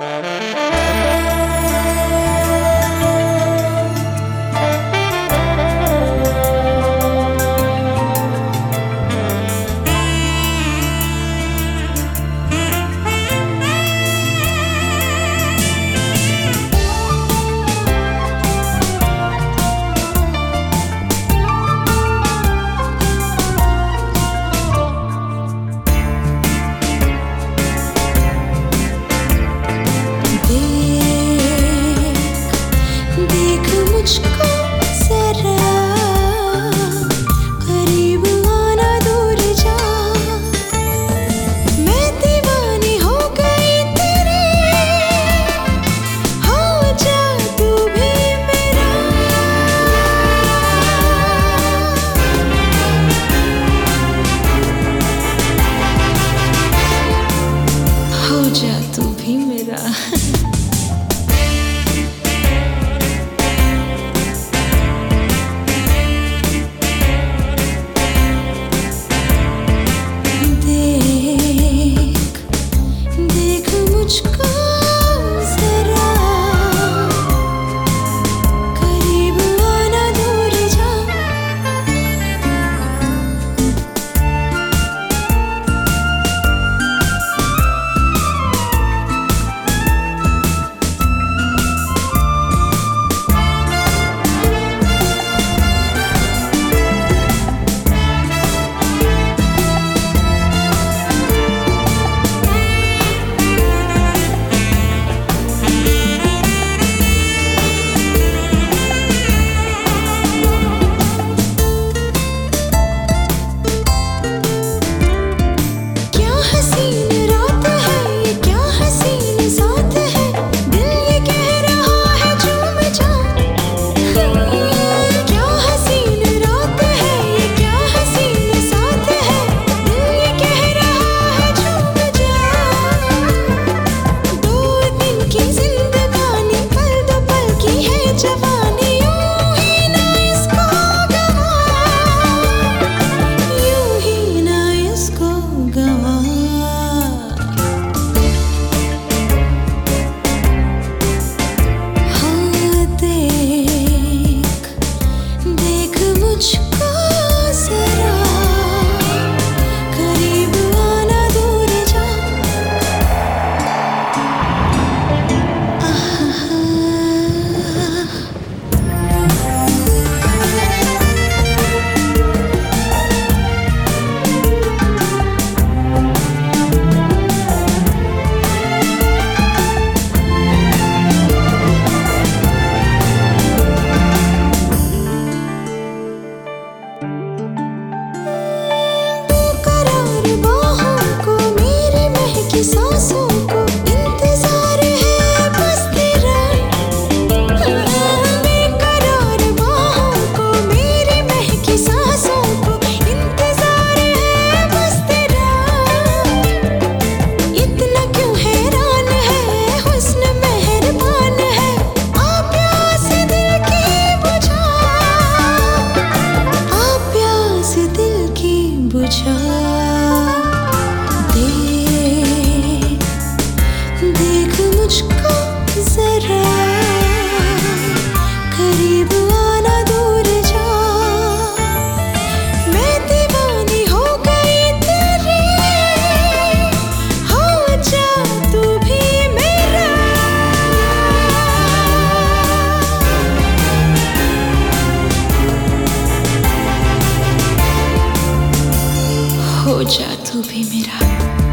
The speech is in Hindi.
जा तू भी मेरा। देख देख मुझको जरा, करीब आना दूर जा। सांसों को इंतजार है बस तेरा, बेकरार बाहों को मेरी महकी सांसों को इंतजार है बस तेरा। इतना क्यों हैरान है हुस्न मेहरबान है, आ प्यास दिल की बुझा, आ प्यास दिल की बुझा। देख मुझको जरा, करीब आना दूर जा। मैं दीवानी हो गई तेरी, हो जा तू भी मेरा। हो जा तू भी मेरा।